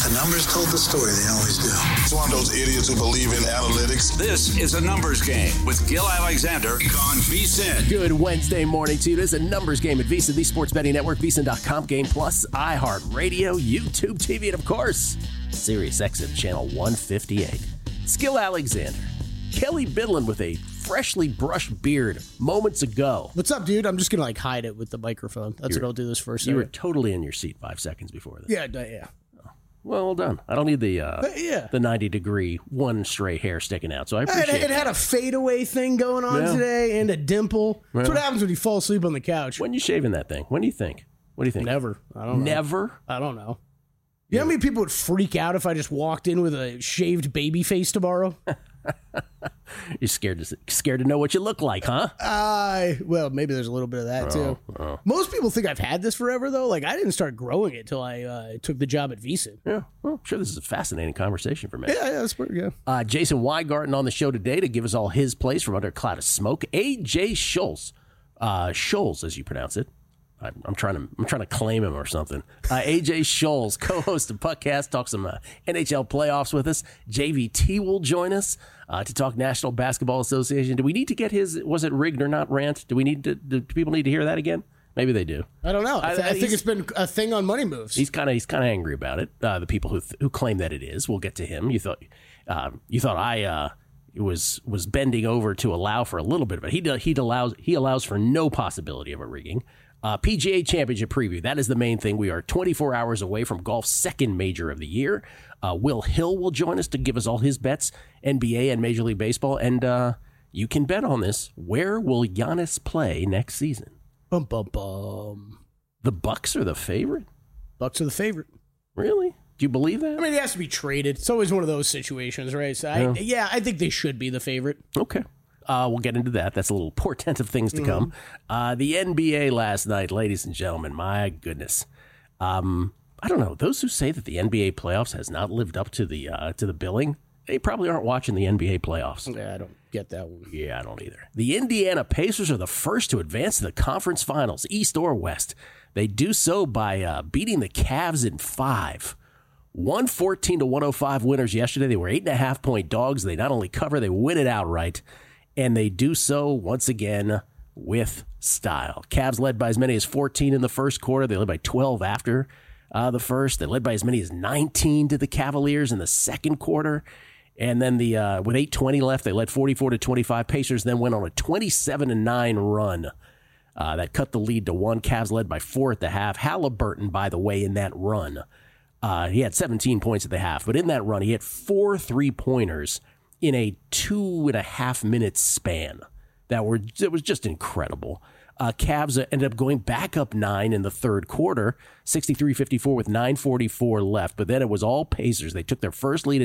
The numbers told the story. They always do. It's one of those idiots who believe in analytics. This is A Numbers Game with Gil Alexander on VSiN. Good Wednesday morning to you. This is A Numbers Game at VSiN, the sports betting network, VSiN.com, Game Plus, iHeartRadio, YouTube TV, and of course, Sirius XM channel 158. It's Gil Alexander. Kelly Bidlin with a freshly brushed beard moments ago. What's up, dude? I'm just going to hide it with the microphone. That's what I'll do this first. You were totally in your seat 5 seconds before this. Yeah. Well done. I don't need the 90-degree one stray hair sticking out, so I appreciate it. It had a fadeaway thing going on today and a dimple. That's what happens when you fall asleep on the couch. When you shaving that thing? When do you think? What do you think? Never. I don't know. Never? I don't know. You know how many people would freak out if I just walked in with a shaved baby face tomorrow? You're scared to know what you look like, huh? Well, maybe there's a little bit of that, too. Most people think I've had this forever, though. Like, I didn't start growing it till I took the job at VSiN. Yeah. Well, I'm sure this is a fascinating conversation for me. Yeah, that's pretty good. Jason Weingarten on the show today to give us all his plays from under a cloud of smoke. AJ Schultz. Schultz, as you pronounce it. I'm trying to claim him or something. AJ Schultz, co-host of Puckcast, talks some NHL playoffs with us. JVT will join us to talk National Basketball Association. Do we need to get his, was it rigged or not rant? Do people need to hear that again? Maybe they do. I don't know. I think it's been a thing on Money Moves. He's kind of angry about it. The people who claim that it is. We'll get to him. You thought I was bending over to allow for a little bit of it. He allows for no possibility of a rigging. PGA Championship preview. That is the main thing. We are 24 hours away from golf's second major of the year. Will Hill will join us to give us all his bets, NBA and Major League Baseball. And you can bet on this. Where will Giannis play next season? Bum, bum, bum. The Bucks are the favorite? Bucks are the favorite. Really? Do you believe that? I mean, he has to be traded. It's always one of those situations, right? So I think they should be the favorite. Okay. We'll get into that. That's a little portent of things to come. The NBA last night, ladies and gentlemen, my goodness. I don't know. Those who say that the NBA playoffs has not lived up to the billing, they probably aren't watching the NBA playoffs. Yeah, I don't get that one. Yeah, I don't either. The Indiana Pacers are the first to advance to the conference finals, East or West. They do so by beating the Cavs in 5. 114-105 winners yesterday. They were 8.5-point dogs. They not only cover, they win it outright. And they do so, once again, with style. Cavs led by as many as 14 in the first quarter. They led by 12 after the first. They led by as many as 19 to the Cavaliers in the second quarter. And then with 8:20 left, they led 44-25. Pacers then went on a 27-9 run. That cut the lead to 1. Cavs led by 4 at the half. Halliburton, by the way, in that run, he had 17 points at the half. But in that run, he had 4 3-pointers in a 2.5 minute span. It was just incredible. Cavs ended up going back up 9 in the third quarter, 63-54 with 9:44 left. But then it was all Pacers. They took their first lead at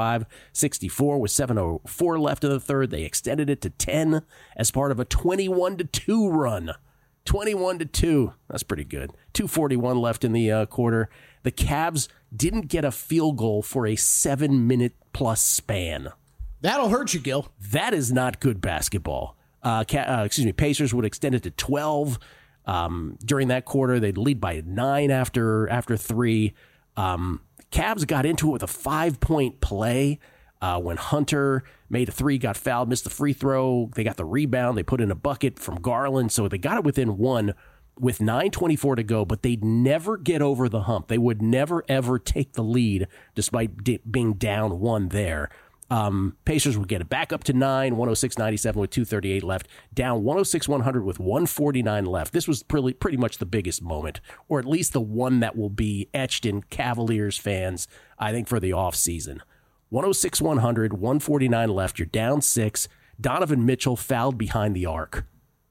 65-64 with 7:04 left in the third. They extended it to 10 as part of a 21-2 run. 21-2. That's pretty good. 2:41 left in the quarter. The Cavs didn't get a field goal for a 7-minute plus span. That'll hurt you, Gil. That is not good basketball. Pacers would extend it to 12 during that quarter. They'd lead by 9 after 3. Cavs got into it with a 5-point play when Hunter made a 3, got fouled, missed the free throw. They got the rebound. They put in a bucket from Garland, so they got it within 1 with 9:24 to go, but they'd never get over the hump. They would never, ever take the lead despite being down 1 there. Pacers would get it back up to 9, 106-97 with 2:38 left, down 106-100 with 149 left. This was pretty much the biggest moment, or at least the one that will be etched in Cavaliers fans, I think, for the offseason. 106-100, 149 left. You're down 6. Donovan Mitchell fouled behind the arc.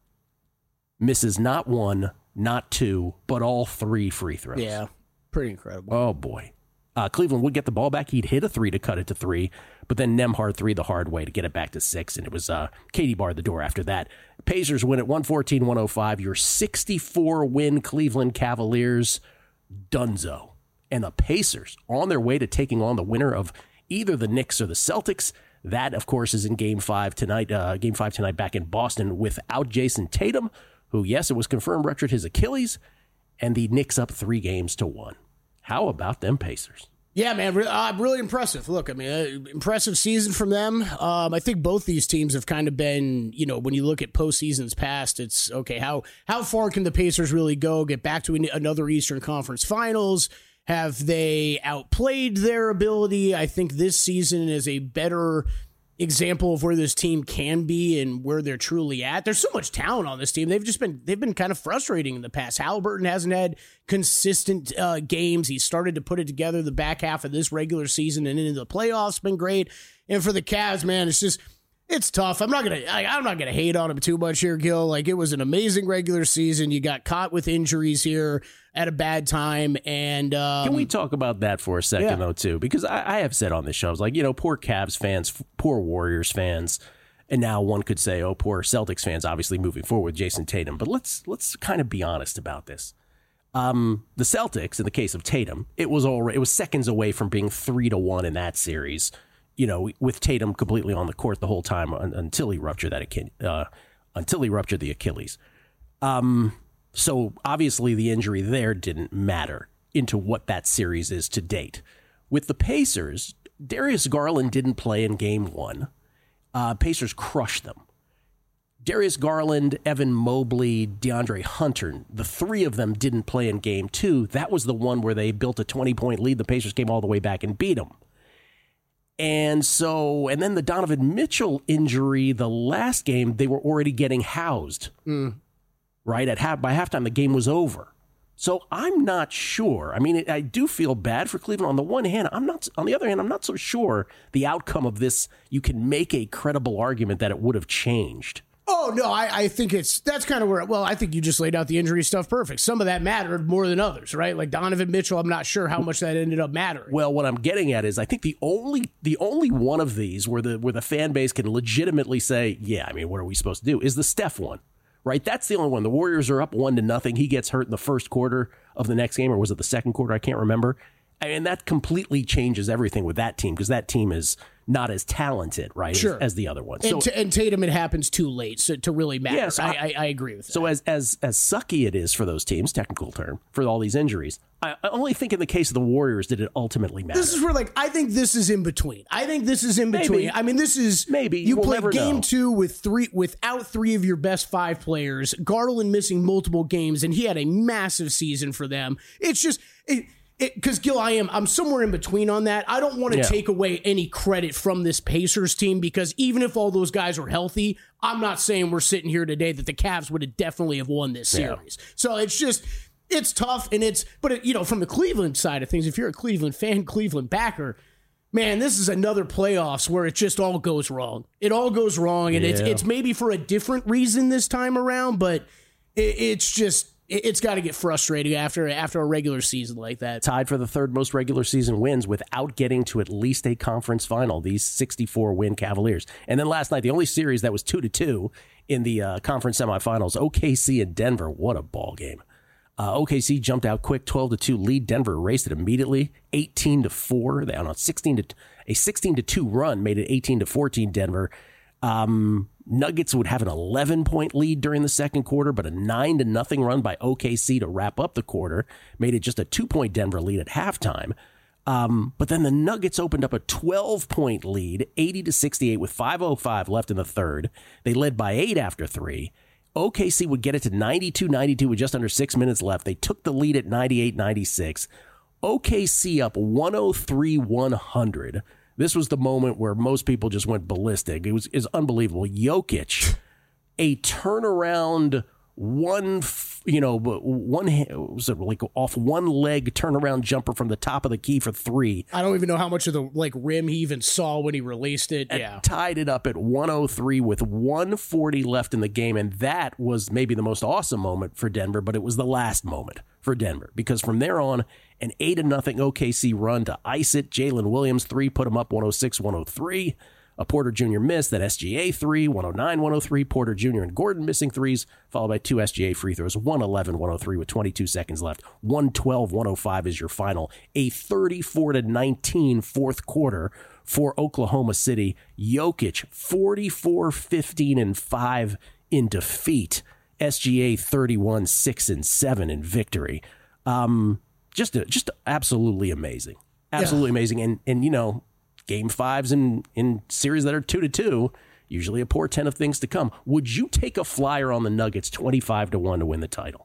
Misses not 1, not 2, but all 3 free throws. Yeah, pretty incredible. Oh, boy. Cleveland would get the ball back. He'd hit a 3 to cut it to 3, but then Nembhard 3 the hard way to get it back to 6, and it was Katie barred the door after that. Pacers win at 114-105. Your 64-win Cleveland Cavaliers, dunzo. And the Pacers on their way to taking on the winner of either the Knicks or the Celtics. That, of course, is in Game 5 tonight. Game 5 tonight back in Boston without Jason Tatum, who, yes, it was confirmed ruptured his Achilles, and the Knicks up 3-1. How about them Pacers? Yeah, man, really impressive. Look, I mean, impressive season from them. I think both these teams have kind of been, when you look at postseasons past, it's, okay, how far can the Pacers really go, get back to another Eastern Conference Finals? Have they outplayed their ability? I think this season is a better example of where this team can be and where they're truly at. There's so much talent on this team. They've been kind of frustrating in the past. Halliburton hasn't had consistent games. He started to put it together the back half of this regular season and into the playoffs. Been great. And for the Cavs, man, it's tough. I'm not gonna hate on him too much here, Gil. Like, it was an amazing regular season. You got caught with injuries here at a bad time, and can we talk about that for a second, though, too? Because I have said on this show, I was like, poor Cavs fans, poor Warriors fans, and now one could say, oh, poor Celtics fans, obviously moving forward with Jason Tatum. But let's kind of be honest about this. The Celtics, in the case of Tatum, it was seconds away from being 3-1 in that series. With Tatum completely on the court the whole time until he ruptured the Achilles. So obviously the injury there didn't matter into what that series is to date. With the Pacers, Darius Garland didn't play in Game 1. Pacers crushed them. Darius Garland, Evan Mobley, DeAndre Hunter, the three of them didn't play in Game 2. That was the one where they built a 20-point lead. The Pacers came all the way back and beat them. And then the Donovan Mitchell injury, the last game, they were already getting housed. Right? By halftime, the game was over. So I'm not sure. I mean, I do feel bad for Cleveland. On the one hand, on the other hand, I'm not so sure the outcome of this, you can make a credible argument that it would have changed. Oh, no, I think that's kind of where, I think you just laid out the injury stuff perfect. Some of that mattered more than others, right? Like Donovan Mitchell, I'm not sure how much that ended up mattering. Well, what I'm getting at is I think the only one of these where the fan base can legitimately say, yeah, I mean, what are we supposed to do, is the Steph one, right? That's the only one. The Warriors are up 1-0. He gets hurt in the first quarter of the next game, or was it the second quarter? I can't remember. And that completely changes everything with that team because that team is not as talented, right, sure, as the other one. And Tatum, it happens too late to really matter. Yes, I agree with that. So as sucky it is for those teams, technical term, for all these injuries, I only think in the case of the Warriors did it ultimately matter. This is where, I think this is in between. Maybe. I mean, this is maybe you play Game 2 without three of your best five players. Garland missing multiple games, and he had a massive season for them. It's just. Because, Gil, I'm somewhere in between on that. I don't want to take away any credit from this Pacers team because even if all those guys were healthy, I'm not saying we're sitting here today that the Cavs would have definitely have won this series. So it's tough, but from the Cleveland side of things, if you're a Cleveland fan, Cleveland backer, man, this is another playoffs where it just all goes wrong. It all goes wrong, and it's maybe for a different reason this time around, but it's got to get frustrating after a regular season like that. Tied for the third most regular season wins without getting to at least a conference final, these 64-win Cavaliers. And then last night, the only series that was 2-2 in the conference semifinals, OKC and Denver. What a ball game. OKC jumped out quick, 12-2 lead. Denver erased it immediately, 18-4. They on a 16-2 run made it 18-14 Denver. Nuggets would have an 11-point lead during the second quarter, but a 9-0 run by OKC to wrap up the quarter made it just a 2-point Denver lead at halftime. But then the Nuggets opened up a 12-point lead, 80-68 with 5:05 left in the third. They led by 8 after 3. OKC would get it to 92-92 with just under 6 minutes left. They took the lead at 98-96. OKC up 103-100. This was the moment where most people just went ballistic. It was unbelievable. Jokic, a turnaround off one leg turnaround jumper from the top of the key for 3. I don't even know how much of the rim he even saw when he released it. And tied it up at 103 with 140 left in the game, and that was maybe the most awesome moment for Denver, but it was the last moment for Denver because from there on, an 8-0 OKC run to ice it. Jalen Williams 3 put him up 106-103. A Porter Jr. missed, that SGA 3, 109-103. Porter Jr. and Gordon missing threes, followed by 2 SGA free throws, 111-103 with 22 seconds left. 112-105 is your final. A 34-19 fourth quarter for Oklahoma City. Jokic 44-15-5 in defeat. SGA 31-6-7 in victory. Just absolutely amazing. Absolutely amazing. And game fives in series that are 2-2, usually a portent of things to come. Would you take a flyer on the Nuggets 25-1 to win the title?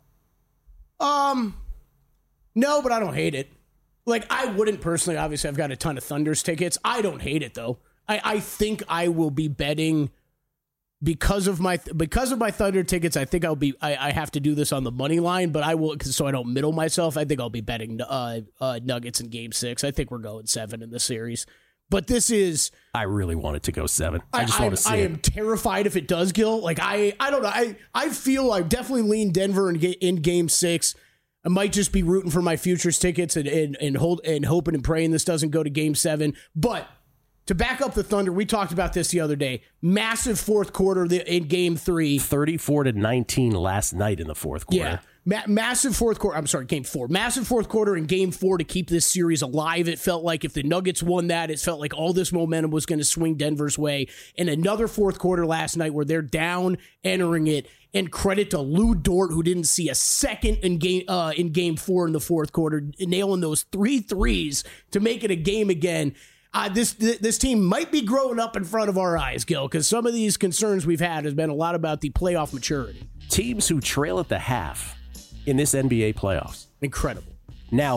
No, but I don't hate it. Like, I wouldn't personally. Obviously, I've got a ton of Thunders tickets. I don't hate it, though. I think I will be betting because of my Thunder tickets. I think I have to do this on the money line, but I will, so I don't middle myself. I think I'll be betting Nuggets in Game 6. I think we're going 7 in the series. But this is... I really want it to go 7. I just want to see I am terrified if it does, Gil. Like, I don't know. I feel I definitely lean Denver in Game 6. I might just be rooting for my futures tickets and hoping and praying this doesn't go to Game 7. But to back up the Thunder, we talked about this the other day. Massive fourth quarter in Game 3. 34-19 last night in the fourth quarter. Yeah. Massive fourth quarter. I'm sorry, Game 4. Massive fourth quarter in Game 4 to keep this series alive. It felt like if the Nuggets won that, it felt like all this momentum was going to swing Denver's way. And another fourth quarter last night where they're down entering it. And credit to Lou Dort, who didn't see a second in Game 4 in the fourth quarter, nailing those 3 threes to make it a game again. This team might be growing up in front of our eyes, Gil, because some of these concerns we've had has been a lot about the playoff maturity. Teams who trail at the half in this NBA playoffs. Incredible. Now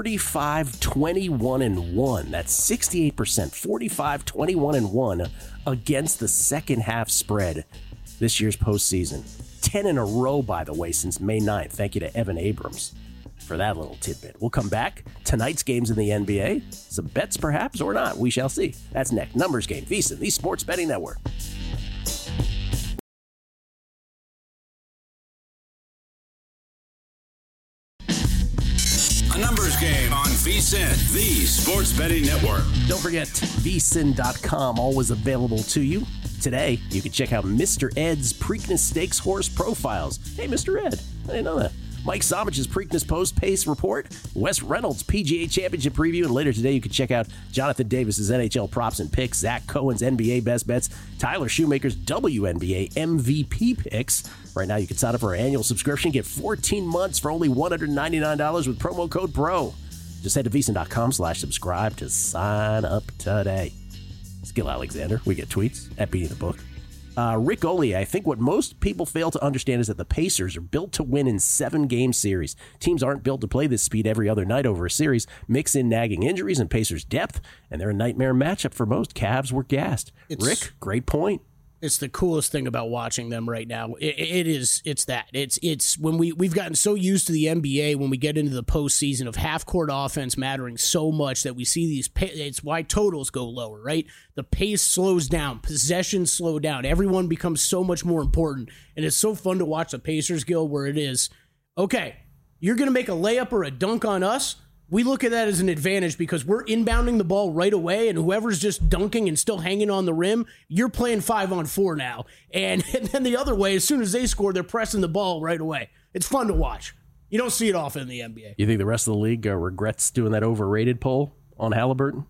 45-21-1. That's 68%. 45-21-1 against the second half spread this year's postseason. 10 in a row, by the way, since May 9th. Thank you to Evan Abrams for that little tidbit. We'll come back. Tonight's games in the NBA. Some bets, perhaps, or not. We shall see. That's next. Numbers Game. VSiN, the Sports Betting Network. A Numbers Game on VSiN, the Sports Betting Network. Don't forget, VSiN.com, always available to you. Today, you can check out Mr. Ed's Preakness Stakes horse profiles. Hey, Mr. Ed, I didn't know that. Mike Somich's Preakness Post-Pace Report, Wes Reynolds' PGA Championship Preview, and later today you can check out Jonathan Davis's NHL Props and Picks, Zach Cohen's NBA Best Bets, Tyler Shoemaker's WNBA MVP Picks. Right now you can sign up for our annual subscription, get 14 months for only $199 with promo code PRO. Just head to VSiN.com/subscribe to sign up today. It's Gil Alexander. We get tweets at Beating the Book. Rick Ollier, I think what most people fail to understand is that the Pacers are built to win in 7-game series. Teams aren't built to play this speed every other night over a series. Mix in nagging injuries and Pacers' depth, and they're a nightmare matchup for most. Cavs were gassed. Rick, great point. It's the coolest thing about watching them right now. It's when we've gotten so used to the NBA when we get into the postseason of half-court offense mattering so much that we see these. It's why totals go lower, right? The pace slows down, possessions slow down. Everyone becomes so much more important, and it's so fun to watch the Pacers, Gil, where it is, okay, you're going to make a layup or a dunk on us. We look at that as an advantage because we're inbounding the ball right away, and whoever's just dunking and still hanging on the rim, you're playing 5-on-4 now. And then the other way, as soon as they score, they're pressing the ball right away. It's fun to watch. You don't see it often in the NBA. You think the rest of the league regrets doing that overrated poll on Halliburton?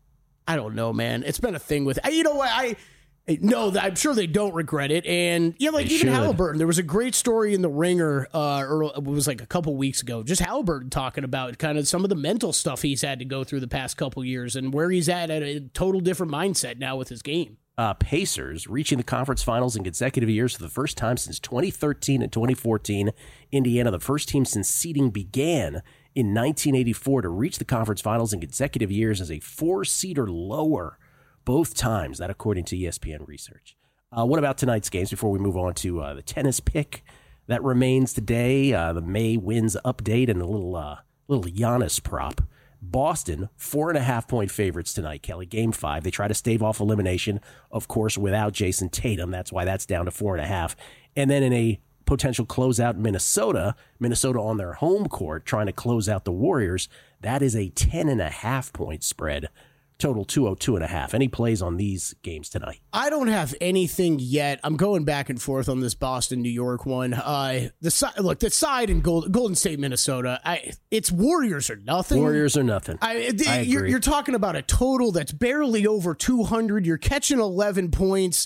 I don't know, man. It's been a thing with... You know what? No, I'm sure they don't regret it. And, even Halliburton, there was a great story in The Ringer, it was like a couple weeks ago, just Halliburton talking about kind of some of the mental stuff he's had to go through the past couple years and where he's at a total different mindset now with his game. Pacers reaching the conference finals in consecutive years for the first time since 2013 and 2014. Indiana, the first team since seeding began in 1984 to reach the conference finals in consecutive years as a 4-seed or lower. Both times, that according to ESPN research. What about tonight's games before we move on to the tennis pick that remains today? The May wins update and a little Giannis prop. Boston, 4.5-point favorites tonight, Kelly. Game 5. They try to stave off elimination, of course, without Jason Tatum. That's why that's down to 4.5. And then in a potential closeout, Minnesota on their home court trying to close out the Warriors. That is a 10.5-point spread. Total 202.5. Any plays on these games tonight? I don't have anything yet. I'm going back and forth on this Boston-New York one. The side in Golden State, Minnesota, it's Warriors or nothing. Warriors or nothing. I agree. You're talking about a total that's barely over 200. You're catching 11 points.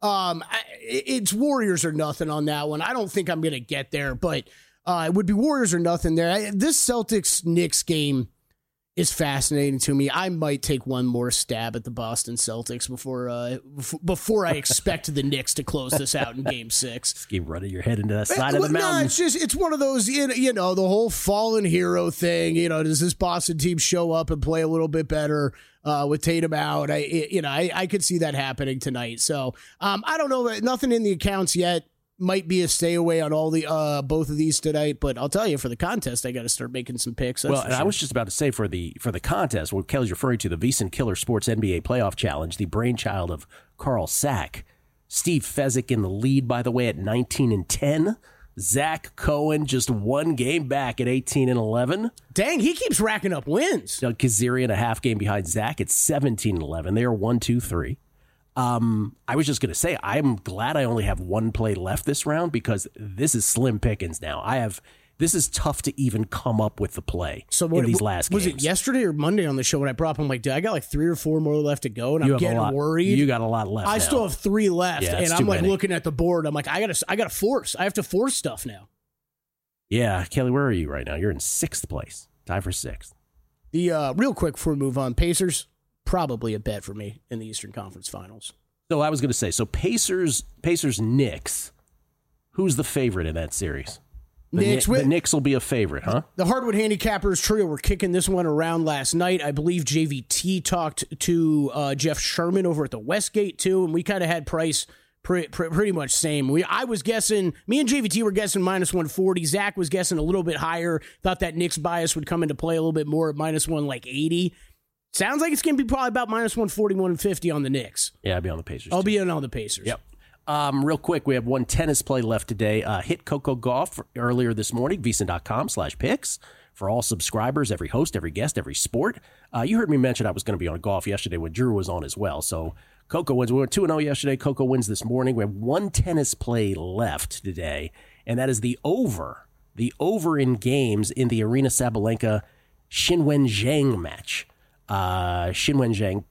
It's Warriors or nothing on that one. I don't think I'm going to get there, but it would be Warriors or nothing there. This Celtics-Knicks game, is fascinating to me. I might take one more stab at the Boston Celtics before I expect the Knicks to close this out in Game 6. Just keep running your head into that side of the mountain. No, it's one of those, the whole fallen hero thing. Does this Boston team show up and play a little bit better with Tatum out? I could see that happening tonight. So I don't know. Nothing in the accounts yet. Might be a stay away on all the both of these tonight, but I'll tell you, for the contest, I got to start making some picks. Well, and I was just about to say for the contest, what Kelly's referring to, the VSiN Killer Sports NBA Playoff Challenge, the brainchild of Carl Sack. Steve Fezzik in the lead, by the way, at 19-10. Zach Cohen just one game back at 18-11. Dang, he keeps racking up wins. Doug Kazarian a half game behind Zach at 17-11. They are 1-2-3. I was just going to say, I'm glad I only have one play left this round because this is slim pickings now. This is tough to even come up with the play in these last games. Was it yesterday or Monday on the show when I brought up, I'm like, dude, I got like 3 or 4 more left to go, and I'm getting worried. You got a lot left. I still have 3 left, and I'm like looking at the board. I'm like, I gotta force. I have to force stuff now. Yeah, Kelly, where are you right now? You're in 6th place, tied for 6th. The real quick before we move on, Pacers. Probably a bet for me in the Eastern Conference Finals. So I was going to say, Pacers, Knicks, who's the favorite in that series? The Knicks will be a favorite, huh? The Hardwood Handicappers trio were kicking this one around last night. I believe JVT talked to Jeff Sherman over at the Westgate, too, and we kind of had price pretty much same. I was guessing, me and JVT were guessing -140. Zach was guessing a little bit higher, thought that Knicks bias would come into play a little bit more at -180. Sounds like it's going to be probably about -140, 150 on the Knicks. Yeah, I'll be on the Pacers. I'll be in on the Pacers. Yep. Real quick, we have one tennis play left today. Hit Coco Golf earlier this morning, VSiN.com/picks. For all subscribers, every host, every guest, every sport. You heard me mention I was going to be on golf yesterday when Drew was on as well. So Coco wins. We went 2-0 yesterday. Coco wins this morning. We have one tennis play left today, and that is the over. The over in games in the Arena Sabalenka Qinwen Zhang match. Qinwen Zhang,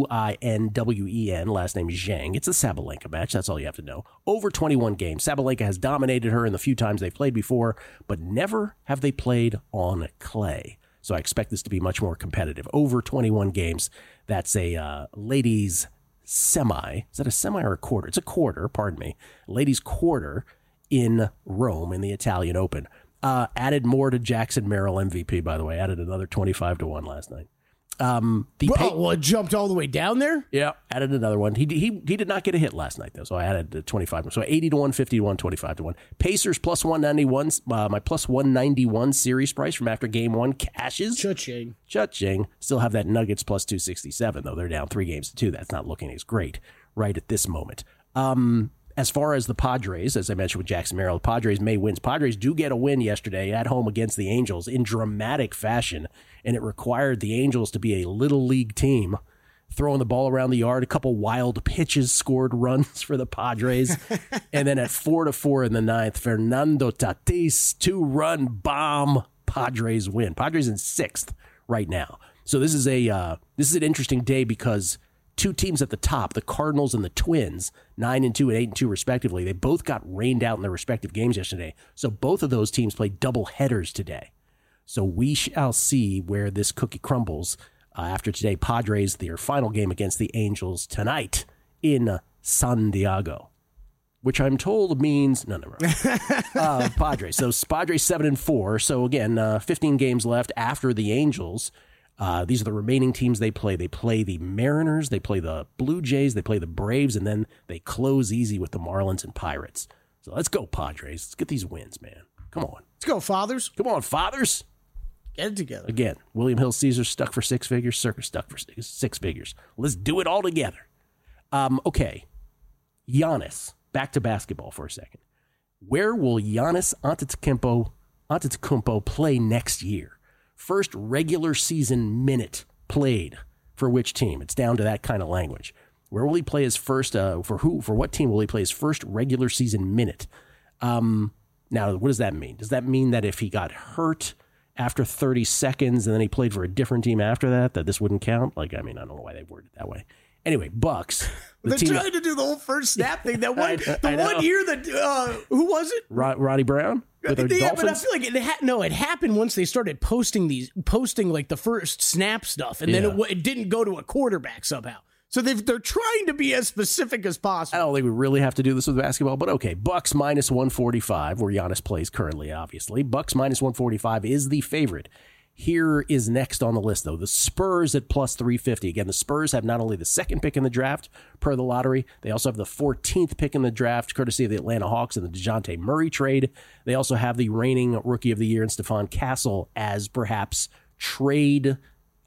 Qinwen, last name is Zhang. It's a Sabalenka match. That's all you have to know. Over 21 games. Sabalenka has dominated her in the few times they've played before, but never have they played on clay. So I expect this to be much more competitive. Over 21 games. That's a ladies semi. Is that a semi or a quarter? It's a quarter, pardon me. Ladies quarter in Rome in the Italian Open. Added more to Jackson Merrill MVP, by the way. Added another 25-1 last night. It jumped all the way down there? Yeah, added another one. He did not get a hit last night, though, so I added the 25. So 80-1, 50-1, 25-1. Pacers +191. My +191 series price from after game 1 cashes. Cha-ching. Still have that Nuggets +267, though. They're down 3-2. That's not looking as great right at this moment. As far as the Padres, as I mentioned with Jackson Merrill, the Padres may win. Padres do get a win yesterday at home against the Angels in dramatic fashion, and it required the Angels to be a little league team, throwing the ball around the yard. A couple wild pitches scored runs for the Padres. And then at 4-4 in the 9th, Fernando Tatis, 2-run bomb. Padres win. Padres in 6th right now. So this is an interesting day because two teams at the top, the Cardinals and the Twins, 9-2 and 8-2 respectively, they both got rained out in their respective games yesterday. So both of those teams play double headers today. So we shall see where this cookie crumbles after today. Padres, their final game against the Angels tonight in San Diego, which I'm told means Padres. So Padres 7-4. So again, 15 games left after the Angels. These are the remaining teams they play. They play the Mariners, they play the Blue Jays, they play the Braves, and then they close easy with the Marlins and Pirates. So let's go, Padres. Let's get these wins, man. Come on. Let's go, Fathers. Come on, Fathers. Get it together. Again, William Hill Caesar stuck for 6 figures, Circus stuck for 6 figures. Let's do it all together. Okay. Giannis, back to basketball for a second. Where will Giannis Antetokounmpo play next year? First regular season minute played for which team? It's down to that kind of language. Where will he play his first, for what team will he play his first regular season minute? Now, what does that mean? Does that mean that if he got hurt after 30 seconds and then he played for a different team after that this wouldn't count? I don't know why they worded it that way. Anyway, Bucks. They're trying to do the whole first snap thing. That one, one year that who was it? Ronnie Brown with the yeah, Dolphins. but I feel like it happened once they started posting like the first snap stuff, and then it didn't go to a quarterback somehow. So they're trying to be as specific as possible. I don't think we really have to do this with basketball, but okay. Bucks minus 145, where Giannis plays currently, obviously. Bucks minus 145 is the favorite. Here is next on the list, though, the Spurs at plus 350. Again, the Spurs have not only the second pick in the draft per the lottery, they also have the 14th pick in the draft, courtessy of the Atlanta Hawks and the DeJounte Murray trade. They also have the reigning Rookie of the Year in Stephon Castle as perhaps trade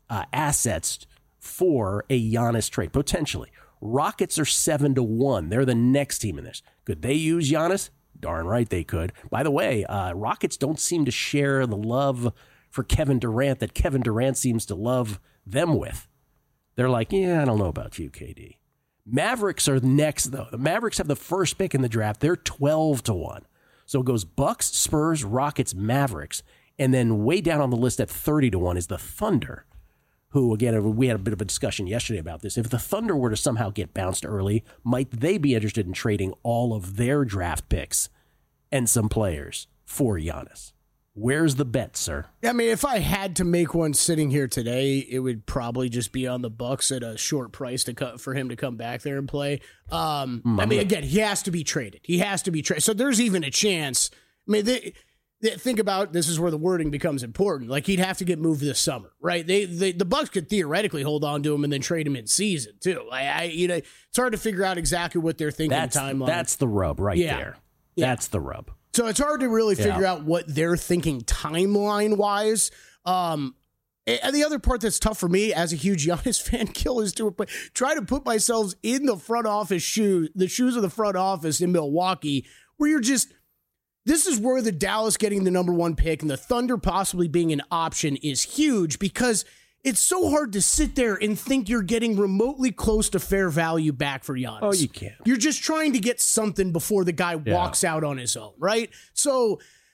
assets for a Giannis trade, potentially. Rockets are 7-1. They're the next team in this. Could they use Giannis? Darn right they could. By the way, Rockets don't seem to share the love for Kevin Durant that Kevin Durant seems to love them with. They're like, yeah, I don't know about you, KD. Mavericks are next, though. The Mavericks have the first pick in the draft. They're 12-1. So it goes Bucks, Spurs, Rockets, Mavericks. And then way down on the list at 30-1 is the Thunder, who, again, we had a bit of a discussion yesterday about this. If the Thunder were to somehow get bounced early, might they be interested in trading all of their draft picks and some players for Giannis? Where's the bet, sir? I mean, if I had to make one sitting here today, it would probably just be on the Bucks at a short price for him to come back there and play. I mean, again, he has to be traded. So there's even a chance. I mean, think about this is where the wording becomes important. Like, he'd have to get moved this summer, right? The Bucks could theoretically hold on to him and then trade him in season too. It's hard to figure out exactly what they're thinking timeline. That's the rub there. Yeah. That's the rub. So it's hard to really figure out what they're thinking timeline-wise. And the other part that's tough for me as a huge Giannis fan, is to try to put myself in the front office the shoes of the front office in Milwaukee, where this is where the Dallas getting the number one pick and the Thunder possibly being an option is huge, because it's so hard to sit there and think you're getting remotely close to fair value back for Giannis. Oh, you can't. You're just trying to get something before the guy walks out on his own, right? So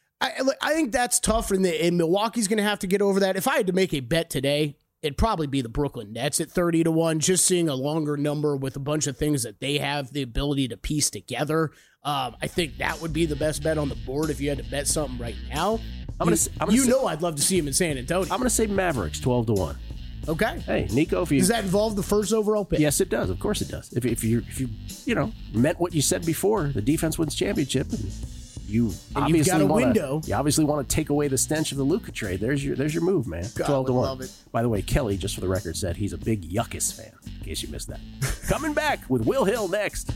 I think that's tough, and Milwaukee's going to have to get over that. If I had to make a bet today, it'd probably be the Brooklyn Nets at 30-1, just seeing a longer number with a bunch of things that they have the ability to piece together. I think that would be the best bet on the board if you had to bet something right now. I'd love to see him in San Antonio. I'm going to say Mavericks 12-1. Okay. Hey, Nico, does that involve the first overall pick? Yes, it does. Of course, it does. If you meant what you said before, the defense wins championship, and you've got a window. You obviously want to take away the stench of the Luka trade. There's your move, man. 12-1. Love it. By the way, Kelly, just for the record, said he's a big Yuckus fan. In case you missed that. Coming back with Will Hill next.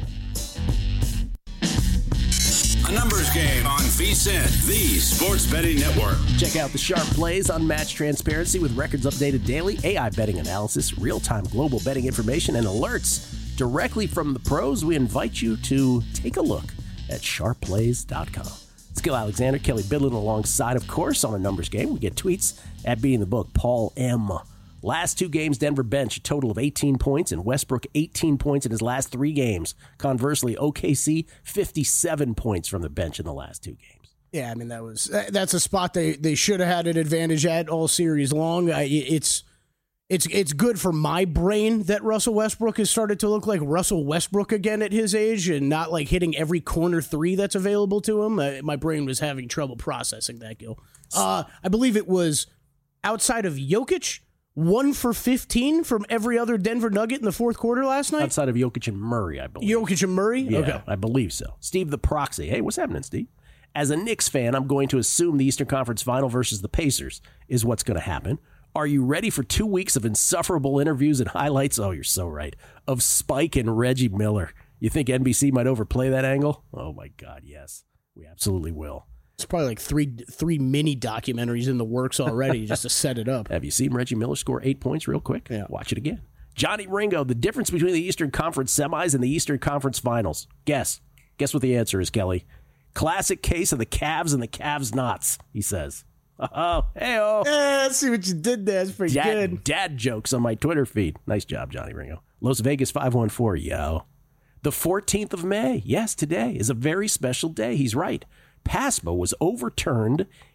A numbers game on VSiN, the sports betting network. Check out the sharp plays, unmatched transparency with records updated daily, AI betting analysis, real-time global betting information, and alerts directly from the pros. We invite you to take a look at sharpplays.com. It's Gil Alexander, Kelly Bidlin alongside, of course, on a numbers game. We get tweets at Being the Book, Paul M. Last two games, Denver bench, a total of 18 points, and Westbrook 18 points in his last 3 games. Conversely, OKC 57 points from the bench in the last 2 games. Yeah, I mean, that's a spot they should have had an advantage at all series long. It's good for my brain that Russell Westbrook has started to look like Russell Westbrook again at his age and not like hitting every corner 3 that's available to him. My brain was having trouble processing that, Gil. I believe it was outside of Jokic, 1 for 15 from every other Denver Nugget in the fourth quarter last night? Outside of Jokic and Murray, I believe. Jokic and Murray? Yeah, okay. I believe so. Steve the Proxy. Hey, what's happening, Steve? As a Knicks fan, I'm going to assume the Eastern Conference Final versus the Pacers is what's going to happen. Are you ready for 2 weeks of insufferable interviews and highlights? Oh, you're so right. Of Spike and Reggie Miller. You think NBC might overplay that angle? Oh, my God, yes. We absolutely will. It's probably like three mini documentaries in the works already just to set it up. Have you seen Reggie Miller score 8 points real quick? Yeah. Watch it again. Johnny Ringo, the difference between the Eastern Conference semis and the Eastern Conference finals. Guess what the answer is, Kelly. Classic case of the Cavs and the Cavs knots, he says. Oh, hey-oh. Yeah, let's see what you did there. That's pretty good. Dad jokes on my Twitter feed. Nice job, Johnny Ringo. Las Vegas 514, yo. The 14th of May, yes, today is a very special day. He's right. PASPA was overturned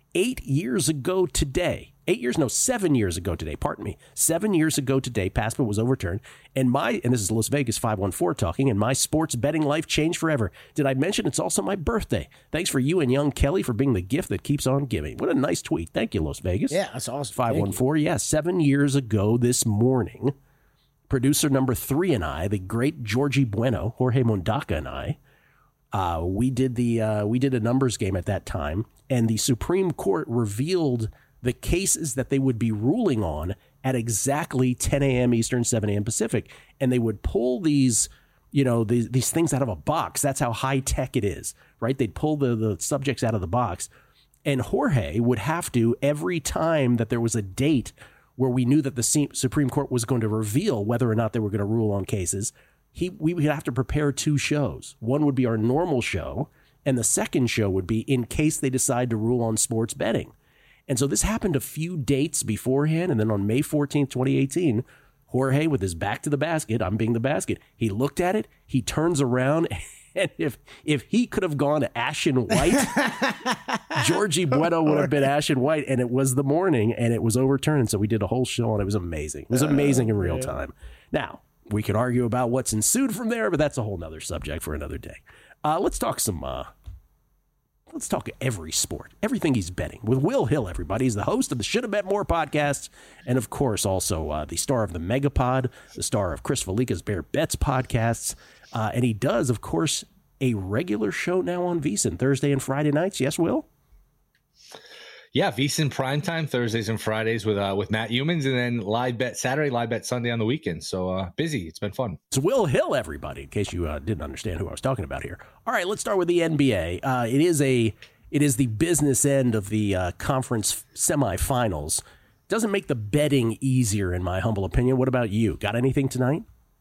7 years ago today, 7 years ago today, pardon me, 7 years ago today, PASPA was overturned, and this is Las Vegas 514 talking, and my sports betting life changed forever. Did I mention it's also my birthday? Thanks for you and young Kelly for being the gift that keeps on giving. What a nice tweet. Thank you, Las Vegas. Yeah, that's awesome. 514, yeah, 7 years ago this morning, producer number 3 and I, the great Georgie Bueno, Jorge Mondaca and I, we did a numbers game at that time, and the Supreme Court revealed the cases that they would be ruling on at exactly 10 a.m. Eastern, 7 a.m. Pacific, and they would pull these things out of a box. That's how high tech it is, right? They'd pull the subjects out of the box, and Jorge would have to, every time that there was a date where we knew that the Supreme Court was going to reveal whether or not they were going to rule on cases, we would have to prepare 2 shows. One would be our normal show, and the second show would be in case they decide to rule on sports betting. And so this happened a few dates beforehand, and then on May 14th, 2018, Jorge, with his back to the basket, I'm being the basket, he looked at it, he turns around, and if he could have gone ashen white, Georgie Bueno would have been ashen white, and it was the morning, and it was overturned, so we did a whole show, and it was amazing. It was amazing in real time. Now, we could argue about what's ensued from there, but that's a whole nother subject for another day. Let's talk Let's talk every sport, everything he's betting with Will Hill, everybody. He's the host of the Shoulda Bet More podcast, and of course also the star of the Megapod, the star of Chris Felica's Bear Bets podcasts, and he does, of course, a regular show now on VSiN Thursday and Friday nights. Yes, Will? Yeah, VSiN primetime Thursdays and Fridays with Matt Humans, and then live bet Saturday, live bet Sunday on the weekend. So busy. It's been fun. It's Will Hill, everybody, in case you didn't understand who I was talking about here. All right, let's start with the NBA. It is the business end of the conference semifinals. Doesn't make the betting easier, in my humble opinion. What about you? Got anything tonight?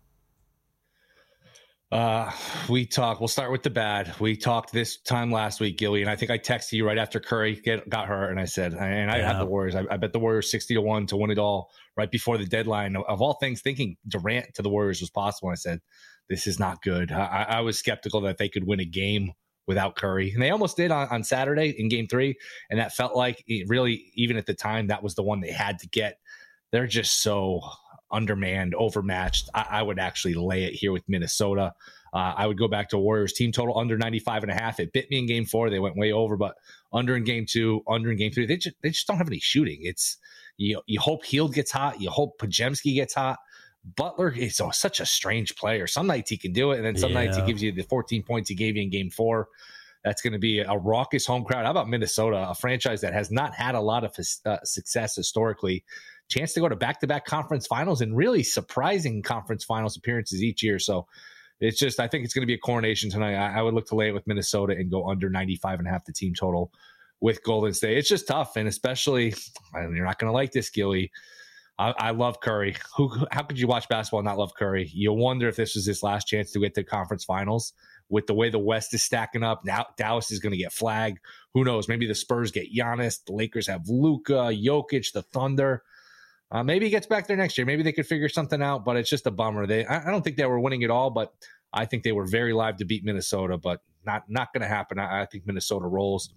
We'll start with the bad. We talked this time last week, Gilly, and I think I texted you right after Curry got hurt, and I said, I had the Warriors. I bet the Warriors 60-1 to win it all right before the deadline. Of all things, thinking Durant to the Warriors was possible. And I said, this is not good. I was skeptical that they could win a game without Curry, and they almost did on Saturday in Game 3, and that felt like really, even at the time, that was the one they had to get. They're just so undermanned, overmatched. I would actually lay it here with Minnesota. I would go back to Warriors team total under 95.5. It bit me in Game 4. They went way over, but under in Game 2, under in Game 3. They just don't have any shooting. It's you hope Hield gets hot. You hope Podziemski gets hot. Butler is such a strange player. Some nights he can do it, and then some nights he gives you the 14 points he gave you in Game 4. That's going to be a raucous home crowd. How about Minnesota, a franchise that has not had a lot of success historically? Chance to go to back-to-back conference finals and really surprising conference finals appearances each year. So it's just, I think it's going to be a coronation tonight. I would look to lay it with Minnesota and go under 95.5 the team total with Golden State. It's just tough, and especially, you're not going to like this, Gilly. I love Curry. How could you watch basketball and not love Curry? You wonder if this was his last chance to get to conference finals. With the way the West is stacking up, now Dallas is going to get flagged. Who knows? Maybe the Spurs get Giannis. The Lakers have Luka, Jokic, the Thunder. Maybe he gets back there next year. Maybe they could figure something out, but it's just a bummer. I don't think they were winning it all, but I think they were very live to beat Minnesota, but not going to happen. I think Minnesota rolls.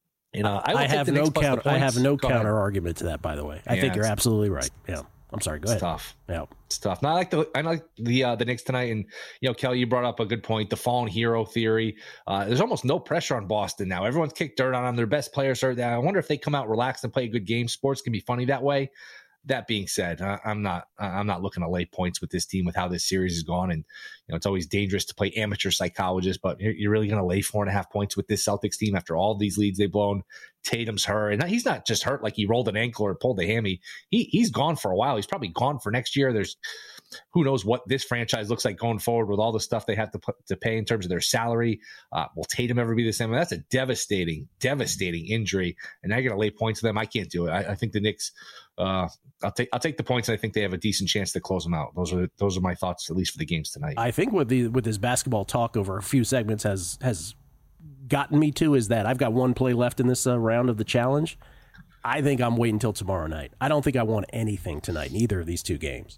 I have no counter argument to that, by the way. I think you're absolutely right. Yeah. I'm sorry. Go ahead. It's tough. Yeah. It's tough. I like the Knicks tonight. And, Kelly, you brought up a good point, the fallen hero theory. There's almost no pressure on Boston now. Everyone's kicked dirt on them. Their best players are there. I wonder if they come out relaxed and play a good game. Sports can be funny that way. That being said, I'm not looking to lay points with this team with how this series has gone. And, it's always dangerous to play amateur psychologist, but you're really going to lay 4.5 points with this Celtics team after all these leads they've blown. Tatum's hurt, and he's not just hurt like he rolled an ankle or pulled a hammy. He's gone for a while. He's probably gone for next year. There's who knows what this franchise looks like going forward with all the stuff they have to pay in terms of their salary. Will Tatum ever be the same? That's a devastating injury, and now you're going to lay points to them. I can't do it. I think the Knicks. I'll take the points. And I think they have a decent chance to close them out. Those are my thoughts, at least for the games tonight. I think with this basketball talk over a few segments has gotten me to is that I've got one play left in this round of the challenge. I think I'm waiting until tomorrow night. I don't think I want anything tonight in either of these two games.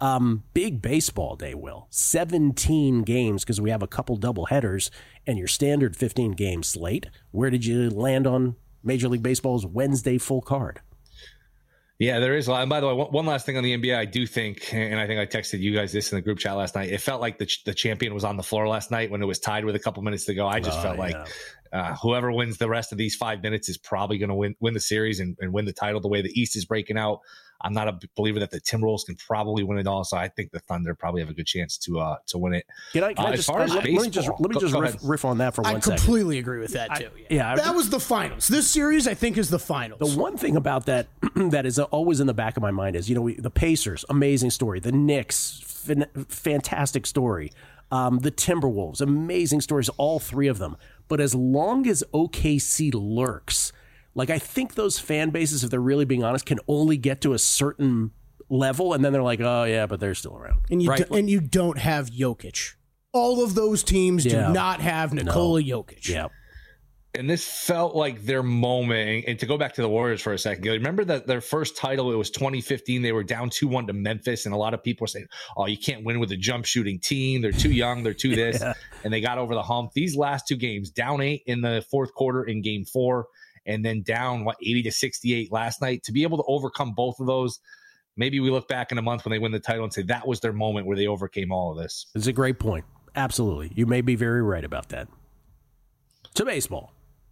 Big baseball day, Will. 17 games because we have a couple double headers and your standard 15 game slate. Where did you land on Major League Baseball's Wednesday full card. Yeah, there is a lot. And by the way, one last thing on the NBA, I do think, and I think I texted you guys this in the group chat last night, it felt like the champion was on the floor last night when it was tied with a couple minutes to go. I just felt like whoever wins the rest of these 5 minutes is probably going to win the series and win the title the way the East is breaking out. I'm not a believer that the Timberwolves can probably win it all, so I think the Thunder probably have a good chance to win it. Let me just riff on that for 1 second. I completely agree with that too. That was the finals. This series, I think, is the finals. The one thing about that that is always in the back of my mind is, the Pacers, amazing story. The Knicks, fantastic story. The Timberwolves, amazing stories, all three of them. But as long as OKC lurks, I think those fan bases, if they're really being honest, can only get to a certain level, and then they're like, oh, yeah, but they're still around. And you don't have Jokic. All of those teams do not have Nikola Jokic. Yeah. And this felt like their moment. And to go back to the Warriors for a second, remember that their first title, it was 2015. They were down 2-1 to Memphis, and a lot of people were saying, oh, you can't win with a jump shooting team. They're too young. They're too this. And they got over the hump. These last two games, down 8 in the fourth quarter in game 4, and then down 80-68 last night. To be able to overcome both of those, maybe we look back in a month when they win the title and say that was their moment where they overcame all of this. It's a great point. Absolutely. You may be very right about that. To baseball.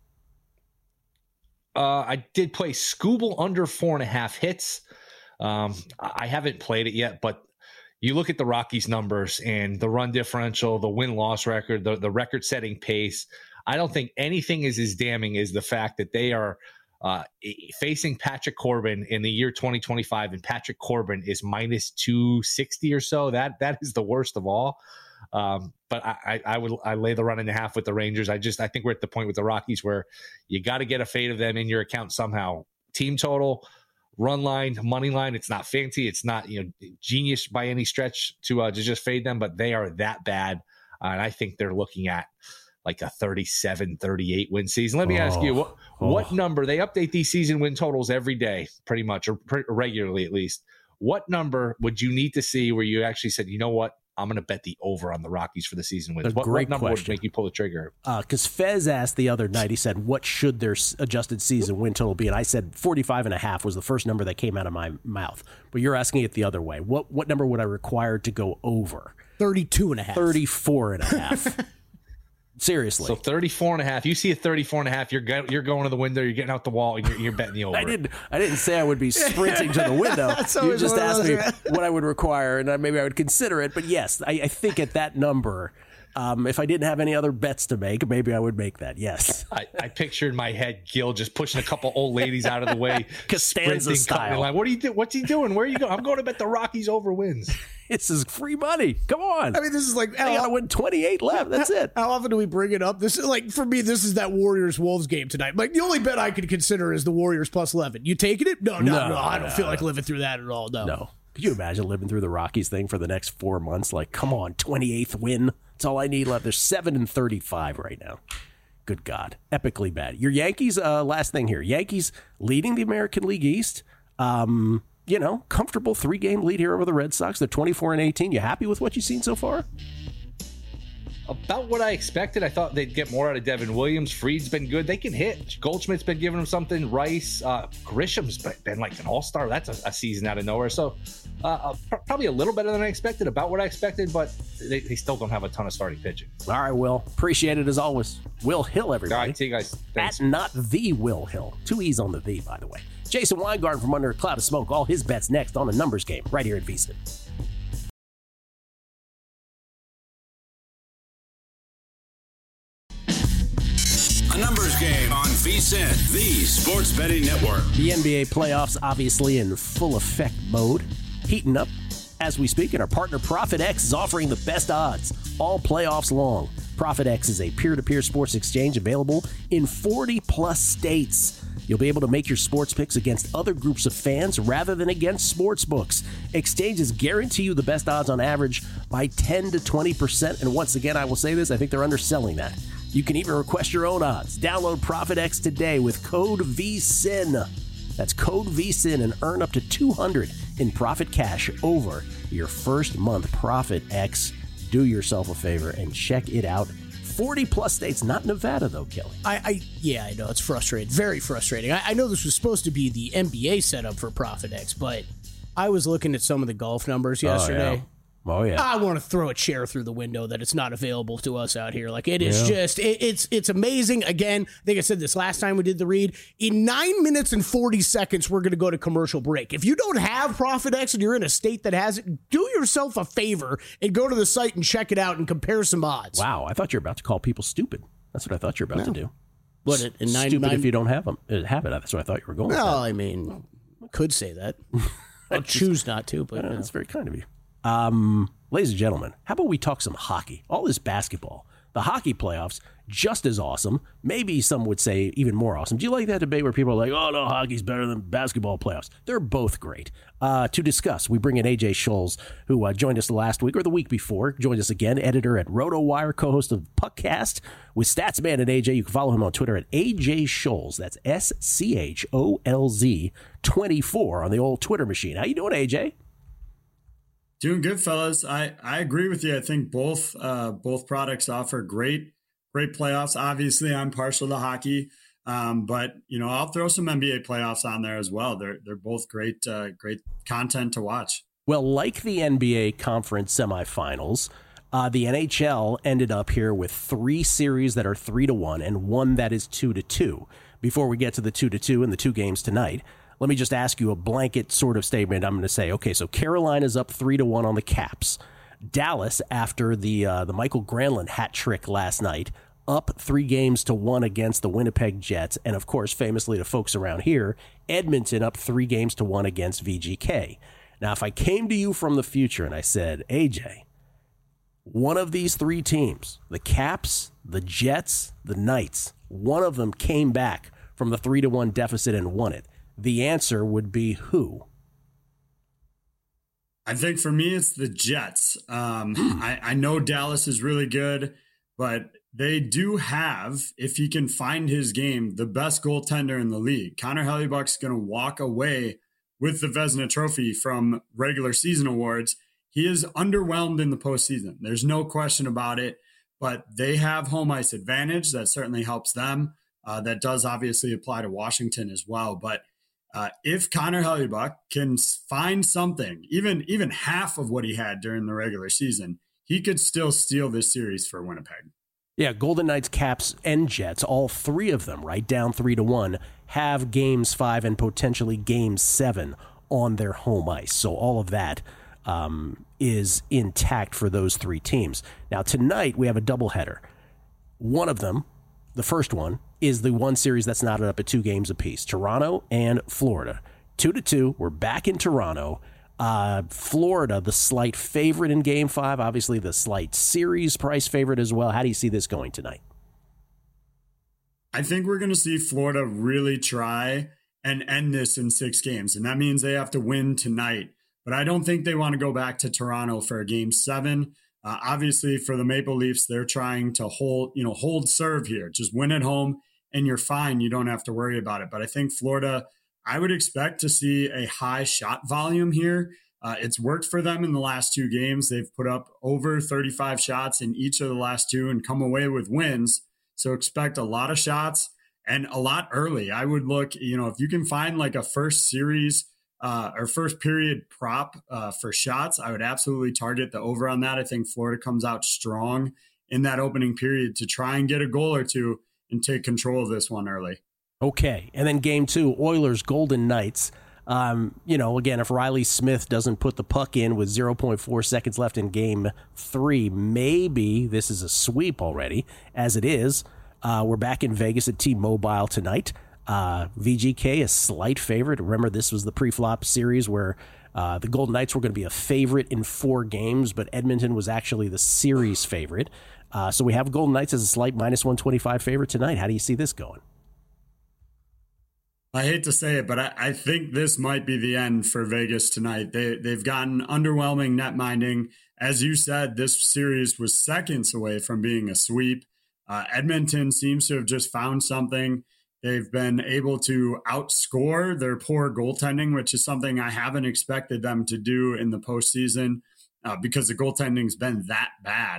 I did play Scooble under 4.5 hits. I haven't played it yet, but you look at the Rockies numbers and the run differential, the win-loss record, the record-setting pace. I don't think anything is as damning as the fact that they are facing Patrick Corbin in the year 2025, and Patrick Corbin is minus 260 or so. That is the worst of all. But I lay the 1.5 with the Rangers. I think we're at the point with the Rockies where you got to get a fade of them in your account somehow. Team total, run line, money line. It's not fancy. It's not genius by any stretch to just fade them, but they are that bad. And I think they're looking at like a 37-38 win season. Let me ask you, what number? They update these season win totals every day, pretty much, or regularly at least. What number would you need to see where you actually said, you know what, I'm going to bet the over on the Rockies for the season wins? What number would make you pull the trigger? Because Fez asked the other night, he said, what should their adjusted season win total be? And I said 45.5 was the first number that came out of my mouth. But you're asking it the other way. What number would I require to go over? 32.5. 34.5. Seriously. So 34.5. You see a 34.5, you're going to the window, you're getting out the wall, and you're betting the over. I didn't say I would be sprinting to the window. You just asked me what I would require, and maybe I would consider it. But yes, I think at that number, if I didn't have any other bets to make, maybe I would make that. Yes. I pictured in my head Gil just pushing a couple old ladies out of the way, Costanza style. Line. What are you doing? What's he doing? Where are you going? I'm going to bet the Rockies over wins. This is free money. Come on. I mean, this is like, I got to win 28 left. That's it. How often do we bring it up? This is like, for me, this is that Warriors-Wolves game tonight. Like, the only bet I could consider is the Warriors plus 11. You taking it? No. I don't feel like living through that at all. No. Could you imagine living through the Rockies thing for the next 4 months? Like, come on, 28th win. That's all I need left. They're 7-35 right now. Good God. Epically bad. Your Yankees, last thing here. Yankees leading the American League East. Comfortable 3-game lead here over the Red Sox. They're 24-18. You happy with what you've seen so far? About what I expected. I thought they'd get more out of Devin Williams. Fried's been good. They can hit. Goldschmidt's been giving them something. Rice, Grisham's been like an all-star. That's a season out of nowhere. So probably a little better than I expected, about what I expected, but they still don't have a ton of starting pitching. All right, Will. Appreciate it as always. Will Hill, everybody. All right, see you guys. Thanks. At not the Will Hill. 2 E's on the V, by the way. Jason Weingarten from Under a Cloud of Smoke. All his bets next on the Numbers Game right here at VSiN. A Numbers Game on VSiN, the Sports Betting Network. The NBA playoffs obviously in full effect mode, heating up as we speak, and our partner Profit X is offering the best odds all playoffs long. Profit X is a peer-to-peer sports exchange available in 40-plus states. You'll be able to make your sports picks against other groups of fans rather than against sports books. Exchanges guarantee you the best odds on average by 10 to 20%. And once again, I will say this, I think they're underselling that. You can even request your own odds. Download Profit X today with code VSiN. That's code VSiN and earn up to $200 in profit cash over your first month. Profit X. Do yourself a favor and check it out 40-plus states, not Nevada, though, Kelly. Yeah, I know. It's frustrating. Very frustrating. I know this was supposed to be the NBA setup for Profit X, but I was looking at some of the golf numbers yesterday. Oh, yeah. I want to throw a chair through the window that it's not available to us out here. Like, it is just, it's amazing. Again, I think I said this last time we did the read. In 9 minutes and 40 seconds, we're going to go to commercial break. If you don't have Profit X and you're in a state that has it, do yourself a favor and go to the site and check it out and compare some odds. Wow, I thought you were about to call people stupid. That's what I thought you were about to do. What, in stupid if you don't have it. That's what I thought you were going with. Well, I mean, I could say that. I'll choose not to, but that's very kind of you. Ladies and gentlemen, how about we talk some hockey? All this basketball. The hockey playoffs, just as awesome. Maybe some would say even more awesome. Do you like that debate where people are like, oh, no, hockey's better than basketball playoffs? They're both great. To discuss, we bring in AJ Scholes, who joined us last week or the week before. Joined us again, editor at RotoWire, co-host of Puckcast with Statsman and AJ. You can follow him on Twitter at AJ Scholes. That's SCHOLZ 24 on the old Twitter machine. How you doing, AJ? Doing good, fellas. I agree with you. I think both products offer great playoffs. Obviously, I'm partial to hockey, but I'll throw some NBA playoffs on there as well. They're both great content to watch. Well, like the NBA conference semifinals, the NHL ended up here with 3 series that are 3-1 and 1 that is 2-2. Before we get to the 2-2 and the 2 games tonight, let me just ask you a blanket sort of statement. I'm going to say, okay, so Carolina's up 3-1 on the Caps. Dallas, after the Michael Granlund hat trick last night, up 3-1 against the Winnipeg Jets. And, of course, famously to folks around here, Edmonton up 3-1 against VGK. Now, if I came to you from the future and I said, AJ, one of these 3 teams, the Caps, the Jets, the Knights, one of them came back from the 3-1 deficit and won it, the answer would be who? I think for me, it's the Jets. I know Dallas is really good, but they do have, if he can find his game, the best goaltender in the league. Connor Hellebuyck's going to walk away with the Vezina Trophy from regular season awards. He is underwhelmed in the postseason. There's no question about it, but they have home ice advantage. That certainly helps them. That does obviously apply to Washington as well, but if Connor Hellebuyck can find something, even half of what he had during the regular season, he could still steal this series for Winnipeg. Yeah, Golden Knights, Caps, and Jets, all 3 of them, right, down 3-1, have games 5 and potentially game 7 on their home ice. So all of that is intact for those 3 teams. Now, tonight we have a doubleheader. One of them, the first one, is the one series that's knotted up at 2 games apiece, Toronto and Florida. 2-2, we're back in Toronto. Florida, the slight favorite in Game 5, obviously the slight series price favorite as well. How do you see this going tonight? I think we're going to see Florida really try and end this in 6 games, and that means they have to win tonight. But I don't think they want to go back to Toronto for a Game 7. Obviously, for the Maple Leafs, they're trying to hold serve here. Just win at home, and you're fine. You don't have to worry about it. But I think Florida, I would expect to see a high shot volume here. It's worked for them in the last 2 games. They've put up over 35 shots in each of the last 2 and come away with wins. So expect a lot of shots and a lot early. I would look, if you can find like a first series or first period prop for shots, I would absolutely target the over on that. I think Florida comes out strong in that opening period to try and get a goal or 2 and take control of this one early. Okay. And then Game 2, Oilers, Golden Knights. Again, if Riley Smith doesn't put the puck in with 0.4 seconds left in Game 3, maybe this is a sweep already. As it is, we're back in Vegas at T-Mobile tonight. VGK, a slight favorite. Remember, this was the pre-flop series where the Golden Knights were going to be a favorite in 4 games, but Edmonton was actually the series favorite. So we have Golden Knights as a slight -125 favorite tonight. How do you see this going? I hate to say it, but I think this might be the end for Vegas tonight. They've gotten underwhelming net minding. As you said, this series was seconds away from being a sweep. Edmonton seems to have just found something. They've been able to outscore their poor goaltending, which is something I haven't expected them to do in the postseason because the goaltending's been that bad.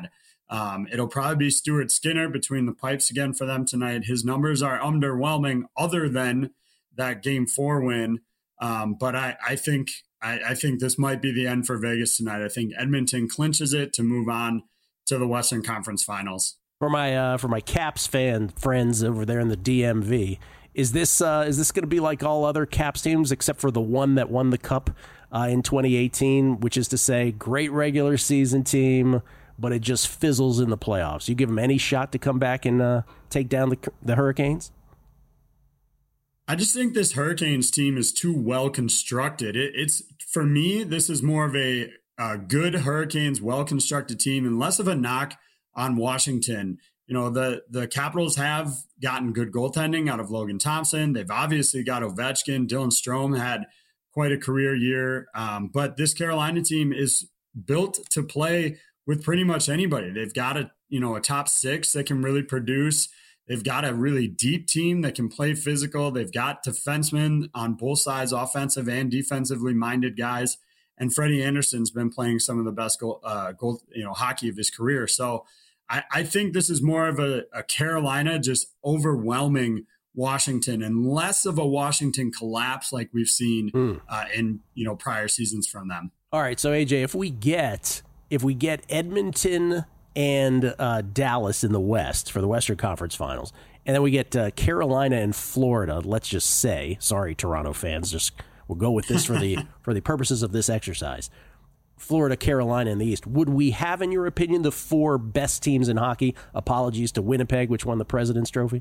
It'll probably be Stuart Skinner between the pipes again for them tonight. His numbers are underwhelming other than that Game 4 win. But I think this might be the end for Vegas tonight. I think Edmonton clinches it to move on to the Western Conference Finals. For my Caps fan friends over there in the DMV, is this going to be like all other Caps teams except for the one that won the Cup in 2018, which is to say, great regular season team, but it just fizzles in the playoffs? You give them any shot to come back and take down the Hurricanes? I just think this Hurricanes team is too well constructed. It's for me, this is more of a good Hurricanes, well constructed team, and less of a knock on Washington. You know, the Capitals have gotten good goaltending out of Logan Thompson. They've obviously got Ovechkin. Dylan Strome had quite a career year. But this Carolina team is built to play with pretty much anybody. They've got a top six that can really produce. They've got a really deep team that can play physical. They've got defensemen on both sides, offensive and defensively minded guys. And Freddie Anderson's been playing some of the best hockey of his career. So I think this is more of a Carolina just overwhelming Washington and less of a Washington collapse like we've seen in prior seasons from them. All right, so AJ, if we get Edmonton and Dallas in the West for the Western Conference Finals, and then we get Carolina and Florida, let's just say, sorry, Toronto fans, we'll go with this for the purposes of this exercise. Florida, Carolina in the East. Would we have, in your opinion, the four best teams in hockey? Apologies to Winnipeg, which won the President's Trophy.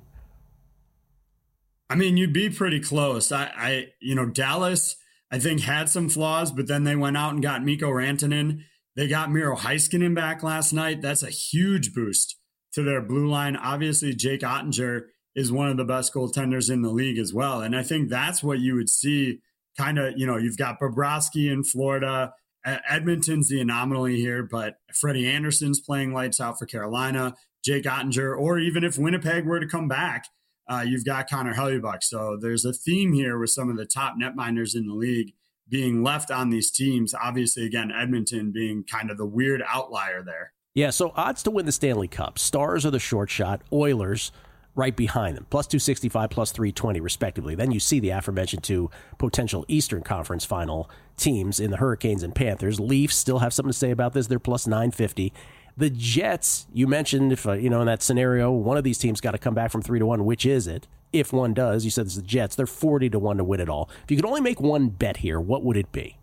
I mean, you'd be pretty close. Dallas, I think, had some flaws, but then they went out and got Mikko Rantanen. They got Miro Heiskanen back last night. That's a huge boost to their blue line. Obviously, Jake Ottinger is one of the best goaltenders in the league as well. And I think that's what you would see kind of, you've got Bobrovsky in Florida. Edmonton's the anomaly here, but Freddie Anderson's playing lights out for Carolina, Jake Ottinger, or even if Winnipeg were to come back, you've got Connor Hellebuyck. So there's a theme here with some of the top netminders in the league being left on these teams. Obviously, again, Edmonton being kind of the weird outlier there. Yeah, so odds to win the Stanley Cup. Stars are the short shot, Oilers right behind them, plus 265, plus 320, respectively. Then you see the aforementioned two potential Eastern Conference final teams in the Hurricanes and Panthers. Leafs still have something to say about this. They're plus 950. The Jets, you mentioned, if in that scenario, one of these teams got to come back from 3-1. Which is it? If one does, you said it's the Jets. They're 40-1 to win it all. If you could only make one bet here, what would it be?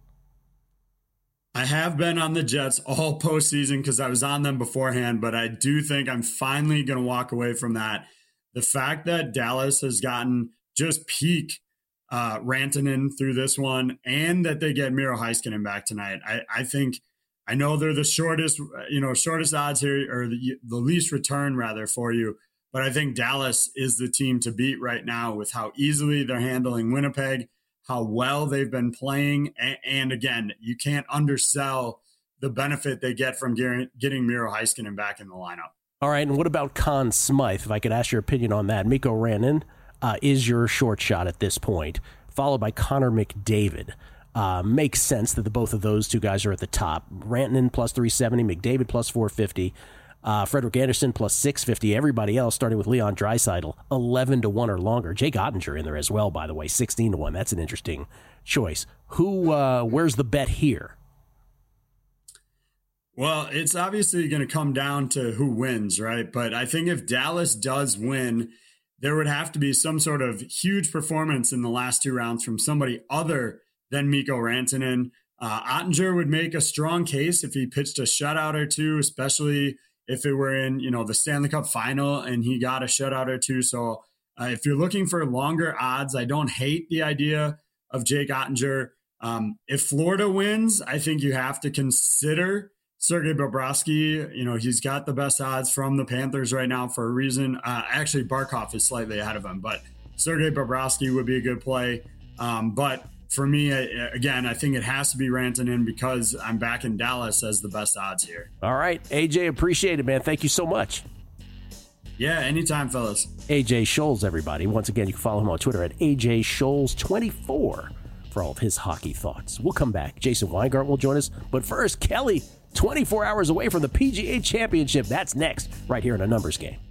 I have been on the Jets all postseason because I was on them beforehand, but I do think I'm finally going to walk away from that. The fact that Dallas has gotten just peak Rantanen through this one, and that they get Miro Heiskanen back tonight, I know they're the shortest odds here, or the least return rather for you. But I think Dallas is the team to beat right now with how easily they're handling Winnipeg, how well they've been playing. And again, you can't undersell the benefit they get from getting Miro Heiskanen back in the lineup. All right, and what about Conn Smythe, if I could ask your opinion on that? Mikko Rantanen is your short shot at this point, followed by Connor McDavid. Makes sense that both of those two guys are at the top. Rantanen plus 370, McDavid plus 450, Frederik Andersen plus 650. Everybody else, starting with Leon Draisaitl, 11-1 or longer. Jake Ottinger in there as well, by the way, 16-1. That's an interesting choice. Where's the bet here? Well, it's obviously going to come down to who wins, right? But I think if Dallas does win, there would have to be some sort of huge performance in the last two rounds from somebody other than Mikko Rantanen. Ottinger would make a strong case if he pitched a shutout or two, especially if it were in, the Stanley Cup final and he got a shutout or two. So if you're looking for longer odds, I don't hate the idea of Jake Ottinger. If Florida wins, I think you have to consider Sergei Bobrovsky. He's got the best odds from the Panthers right now for a reason. Actually, Barkov is slightly ahead of him, but Sergei Bobrovsky would be a good play. But for me, again, I think it has to be Rantanen because I'm back in Dallas as the best odds here. All right, AJ, appreciate it, man. Thank you so much. Yeah, anytime, fellas. AJ Scholes, everybody. Once again, you can follow him on Twitter at AJ Scholes24 for all of his hockey thoughts. We'll come back. Jason Weingart will join us. But first, Kelly, 24 hours away from the PGA Championship. That's next, right here in A Numbers Game.